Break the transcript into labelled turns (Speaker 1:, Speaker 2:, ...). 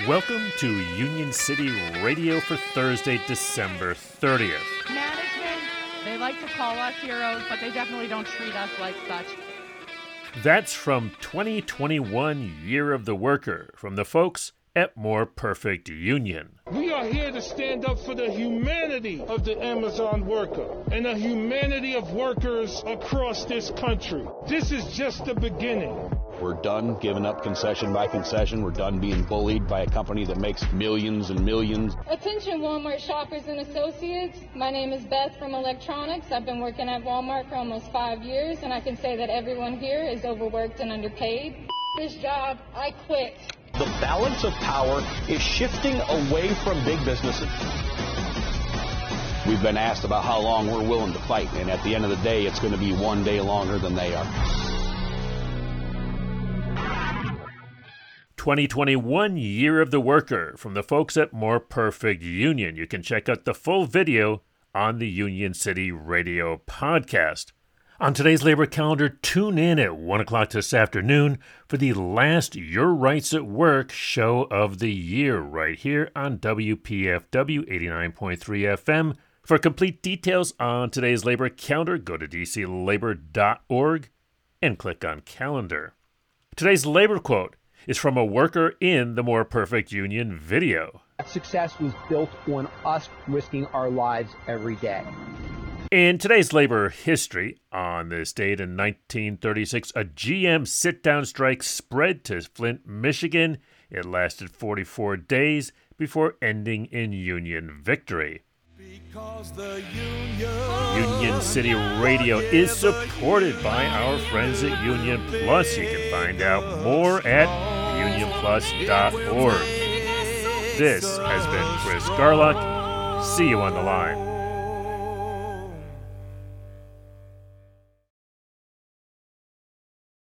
Speaker 1: Welcome to Union City Radio for Thursday, December 30th.
Speaker 2: Management, they like to call us heroes, but they definitely don't treat us like such.
Speaker 1: That's from 2021 Year of the Worker from the folks at More Perfect Union.
Speaker 3: We are here to stand up for the humanity of the Amazon worker and the humanity of workers across this country. This is just the beginning.
Speaker 4: We're done giving up concession by concession. We're done being bullied by a company that makes millions and millions.
Speaker 5: Attention Walmart shoppers and associates. My name is Beth from Electronics. I've been working at Walmart for almost 5 years, and I can say that everyone here is overworked and underpaid. This job, I quit.
Speaker 4: The balance of power is shifting away from big businesses. We've been asked about how long we're willing to fight, and at the end of the day, it's going to be one day longer than they are.
Speaker 1: 2021 Year of the Worker from the folks at More Perfect Union. You can check out the full video on the Union City Radio podcast. On today's labor calendar, tune in at 1 o'clock this afternoon for the last Your Rights at Work show of the year right here on WPFW 89.3 FM. For complete details on today's labor calendar, go to dclabor.org and click on calendar. Today's labor quote is from a worker in the More Perfect Union video.
Speaker 6: Success was built on us risking our lives every day.
Speaker 1: In today's labor history, on this date in 1936, a GM sit-down strike spread to Flint, Michigan. It lasted 44 days before ending in Union victory. Union City Radio is supported by our friends at Union Plus. You can find out more at unionplus.org. This has been Chris Garlock. See you on the line.